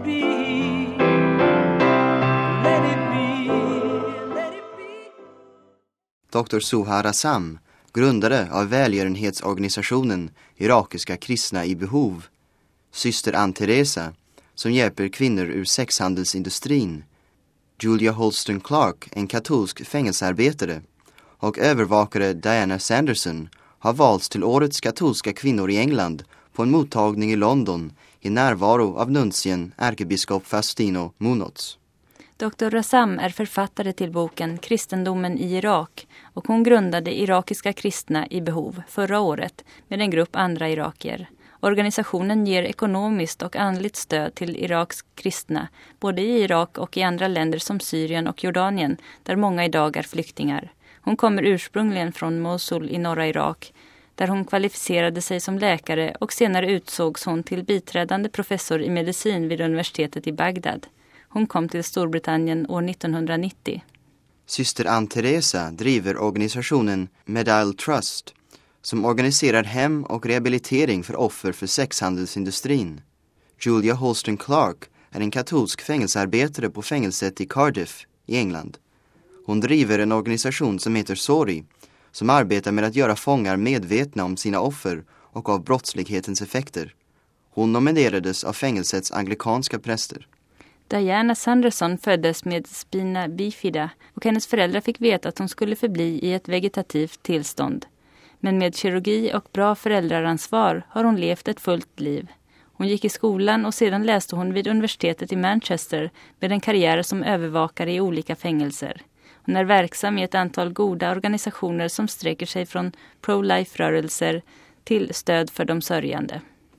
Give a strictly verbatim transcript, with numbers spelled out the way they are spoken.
be, let it be, let it be. doktor Suha Rassam, grundare av välgörenhetsorganisationen Irakiska kristna i behov, syster Ann Teresa, som hjälper kvinnor ur sexhandelsindustrin, Julia Holston Clark, en katolsk fängelsearbetare, och övervakare Diana Sanderson har valts till årets katolska kvinnor i England på en mottagning i London i närvaro av nuncien ärkebiskop Faustino Munoz. doktor Rassam är författare till boken Kristendomen i Irak och hon grundade Irakiska kristna i behov förra året med en grupp andra irakier. Organisationen ger ekonomiskt och andligt stöd till Iraks kristna, både i Irak och i andra länder som Syrien och Jordanien, där många idag är flyktingar. Hon kommer ursprungligen från Mosul i norra Irak, där hon kvalificerade sig som läkare och senare utsågs hon till biträdande professor i medicin vid universitetet i Bagdad. Hon kom till Storbritannien år nittonhundranittio. Syster Ann Teresa driver organisationen Medial Trust, som organiserar hem- och rehabilitering för offer för sexhandelsindustrin. Julia Holston Clark är en katolsk fängelsearbetare på fängelset i Cardiff i England. Hon driver en organisation som heter Sori, som arbetar med att göra fångar medvetna om sina offer och av brottslighetens effekter. Hon nominerades av fängelsets anglikanska präster. Diana Sanderson föddes med spina bifida och hennes föräldrar fick veta att hon skulle förbli i ett vegetativt tillstånd. Men med kirurgi och bra föräldraransvar har hon levt ett fullt liv. Hon gick i skolan och sedan läste hon vid universitetet i Manchester med en karriär som övervakare i olika fängelser. Hon är verksam i ett antal goda organisationer som sträcker sig från pro-life-rörelser till stöd för de sörjande.